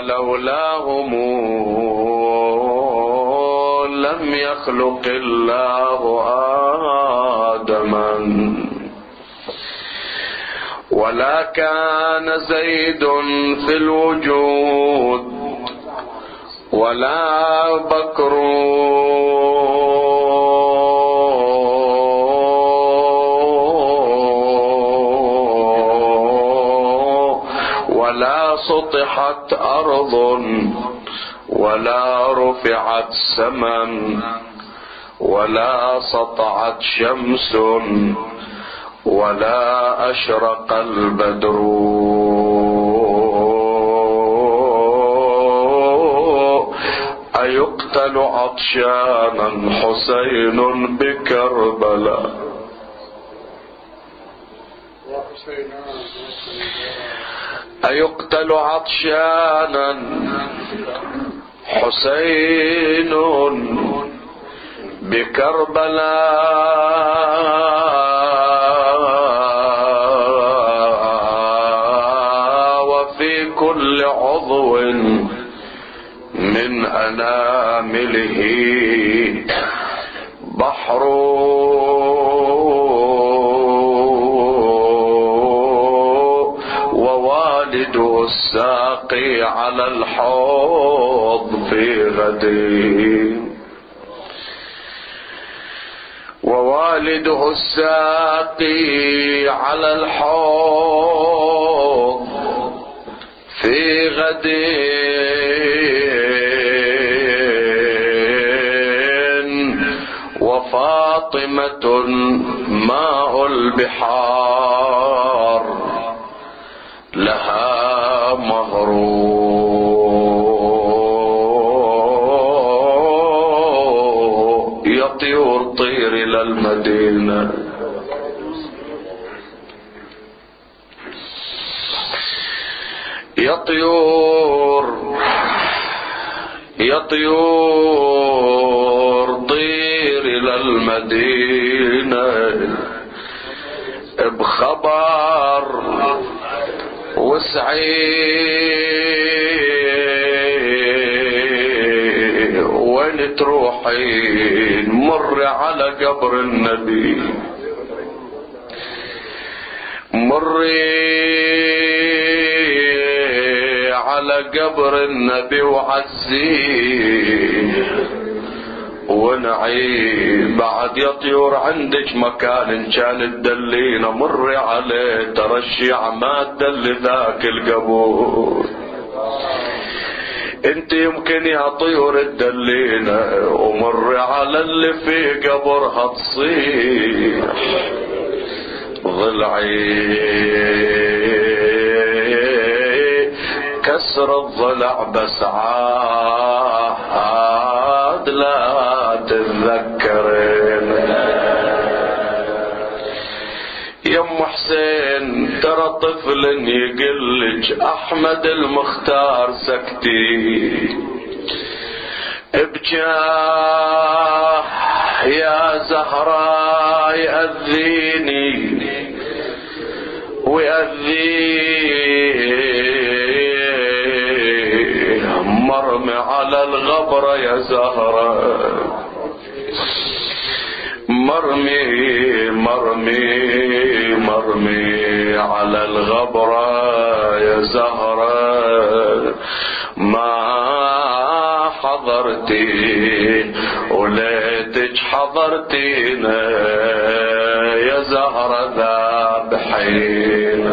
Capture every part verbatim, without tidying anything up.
ولولاهم لم يخلق الله آدما، ولا كان زيد في الوجود، ولا بكر ولا سطحت أرض، ولا رفعت سما، ولا سطعت شمس، ولا أشرق البدر. أيقتل عطشانا حسين بكربلاء؟ أيقتل عطشانا حسين بكربلاء، وفي كل عضو من أنامله بحر ووالده الساقي على الحوض في غد، ووالده الساقي على الحوض في غد، وفاطمة ماء البحار لها مهر، يطير طير إلى المدينة. يطير يطير طير إلى المدينة بخبر وسعي، وين تروحين؟ مر على قبر النبي، مري على قبر النبي وعزيه ونعي. بعد يطير عندك مكان ان كان تدلينا مري عليه، ترى الشيعة ما تدلي ذاك القبور. انت يمكن يا طيور تدلينا ومر على اللي في قبرها تصيح ضلعي، كسر الضلع بس عاد لا تتذكرين. يا ام حسين ترى طفل يقلج احمد المختار سكتي ابجاه يا زهراء يأذيني ويأذيه، مرمي على الغبرة يا زهراء، مرمي مرمي مرمي على الغبرة يا زهرة، ما حضرتي وليتك حضرتينا يا زهرة ذابحين،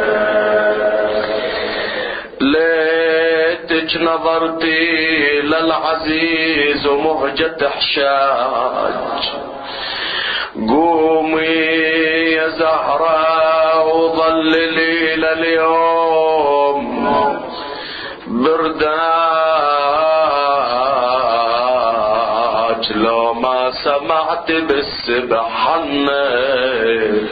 ليتك نظرتي للعزيز ومهجة حشاج. قومي يا زهراء وظللي لليوم برداج، لو ما سمعت بالسبح حنيت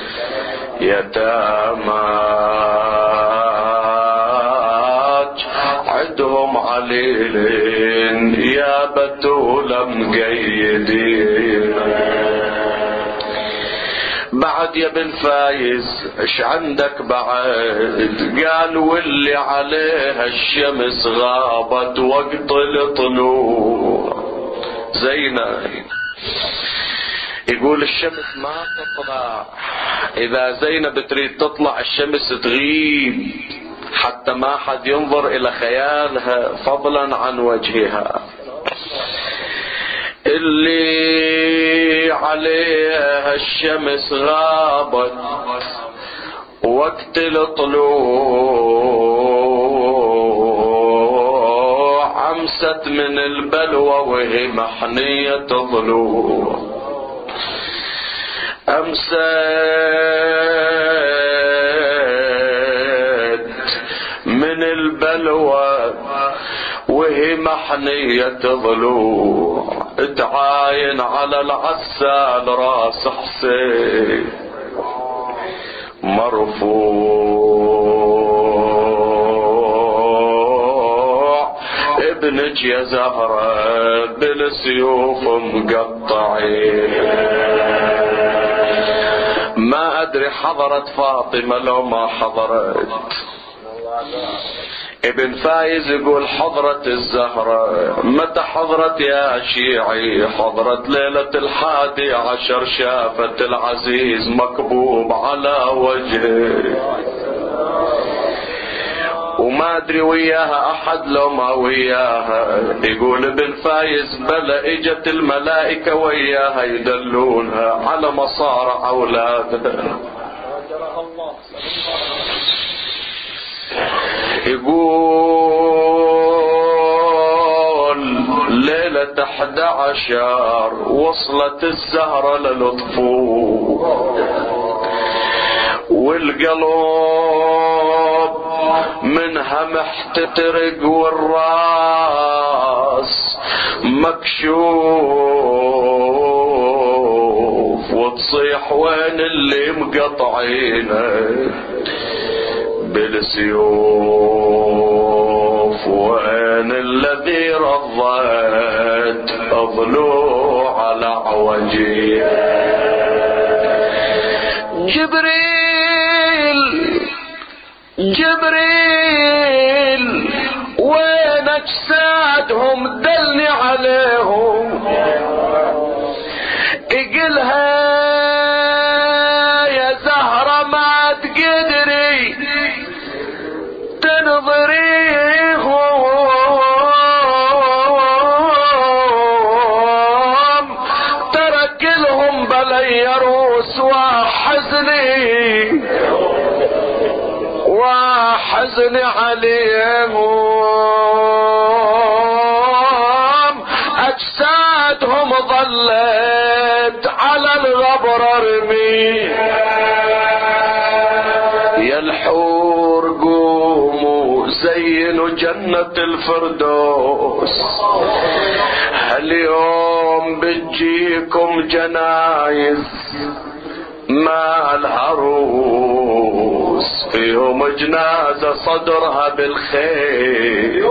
يتاماج، عدهم عليلين يا بتول مقيدين، بعد يا بن فايز ايش عندك بعد؟ قال واللي عليها الشمس غابت وقت الطلوع. زينة يقول الشمس ما تطلع، اذا زينب تريد تطلع الشمس تغيب حتى ما حد ينظر الى خيالها فضلا عن وجهها. اللي عليها الشمس غابت وقت الطلوع، امست من البلوى وهي محنية ضلوع. امست من البلوى وهي محنية ضلوع، تعاين على العسال راس حسين مرفوع، ابنك يا زهرة بالسيوف مقطعين. ما ادري حضرت فاطمة لو ما حضرت. ابن فايز يقول حضرت الزهرة. متى حضرت يا شيعي؟ حضرت ليلة الحادي عشر، شافت العزيز مكبوب على وجهه، وما ادري وياها احد لو ما وياها. يقول ابن فايز بلا اجت الملائكة وياها يدلونها على مصارع اولادها. يقول ليلة احد عشر وصلت الزهرة للطفوف، والقلب منها محترق والراس مكشوف، وتصيح وين اللي مقطعينه بالسيوف، وين الذي رضت اضلوع على عوجي. جبريل جبريل وين اجسادهم دلني عليهم. اقلها يا زهرة ما تقدري تنظريهم، ترك لهم بلي روس وحزني وحزني عليهم، اجسادهم ظلت على الغبر رمي. يا الحور قوموا زينوا جنة الفردوس، اليوم بتجيكم جنايز مع العروس، فيهم جنازة صدرها بالخير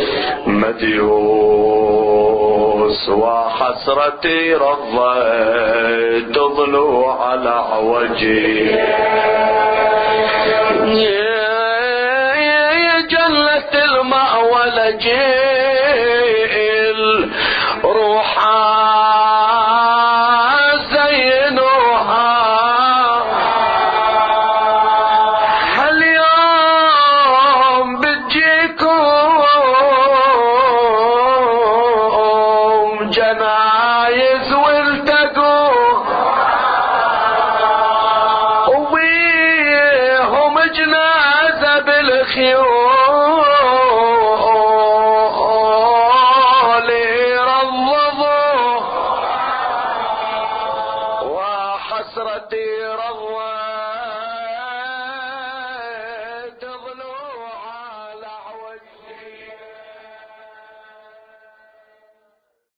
مديوس، وحسرتي رضت تضلو على وجهي. يا جنة المأوى لجيل روحا زينوها، اليوم بتجيكم جنايز والتقوا، وبيهم جنازة بالخيول يرضضوا، وحسرتي رضت